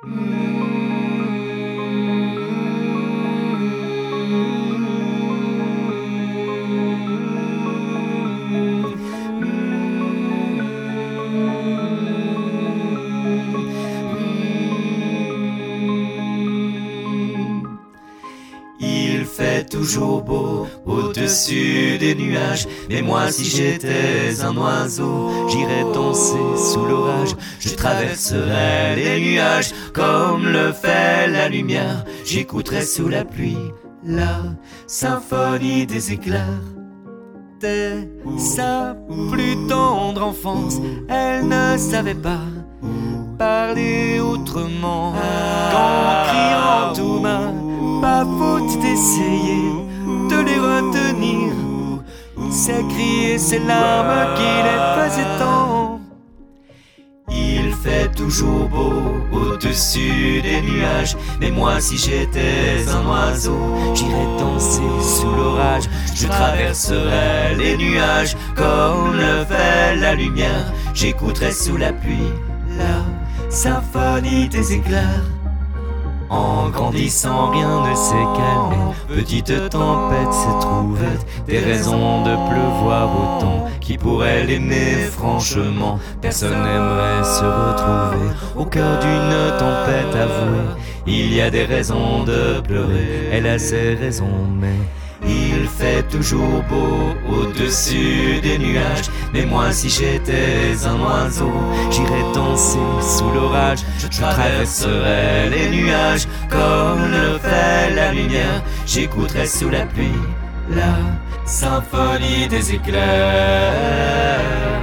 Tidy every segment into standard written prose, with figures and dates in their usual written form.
Il fait toujours beau au-dessus des nuages, mais moi si j'étais un oiseau, j'irais danser sous l'orage, je traverserais les nuages comme le fait la lumière, j'écouterais sous la pluie la symphonie des éclairs. Dès sa plus tendre enfance, elle ne savait pas parler autrement qu'en criant tout bas. Pas faute d'essayer de les retenir, ces cris et ces larmes qui les faisaient tant. Il fait toujours beau au-dessus des nuages, mais moi si j'étais un oiseau, j'irais danser sous l'orage, je traverserais les nuages comme le fait la lumière, j'écouterais sous la pluie la symphonie des éclairs. En grandissant, rien ne s'est calmé. Petite tempête s'est trouvée, des raisons de pleuvoir autant. Qui pourrait l'aimer franchement? Personne n'aimerait se retrouver au cœur d'une tempête avouée. Il y a des raisons de pleurer, elle a ses raisons, mais il fait toujours beau au-dessus des nuages. Mais moi si j'étais un oiseau, j'irais danser sous l'orage, je traverserais les nuages comme le fait la lumière, j'écouterais sous la pluie la symphonie des éclairs.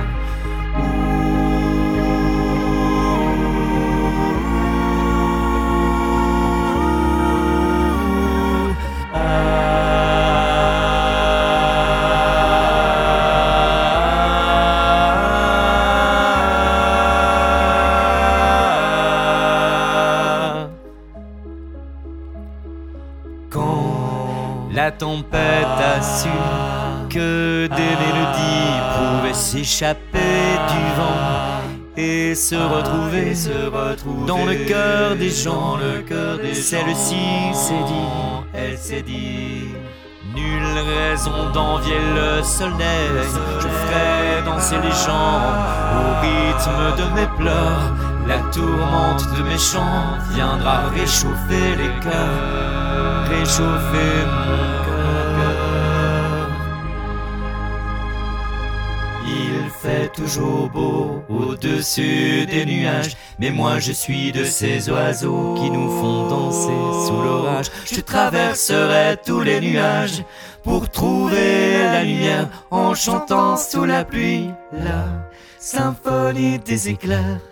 Quand la tempête a su que des mélodies pouvaient s'échapper du vent et se retrouver dans le cœur des gens, celle-ci s'est dit, nulle raison d'envier le soleil, je ferai danser les gens au rythme de mes pleurs. La tourmente de mes chants viendra réchauffer les cœurs, réchauffer mon cœur. Il fait toujours beau au-dessus des nuages, mais moi je suis de ces oiseaux qui nous font danser sous l'orage. Je traverserai tous les nuages pour trouver la lumière en chantant sous la pluie la symphonie des éclairs.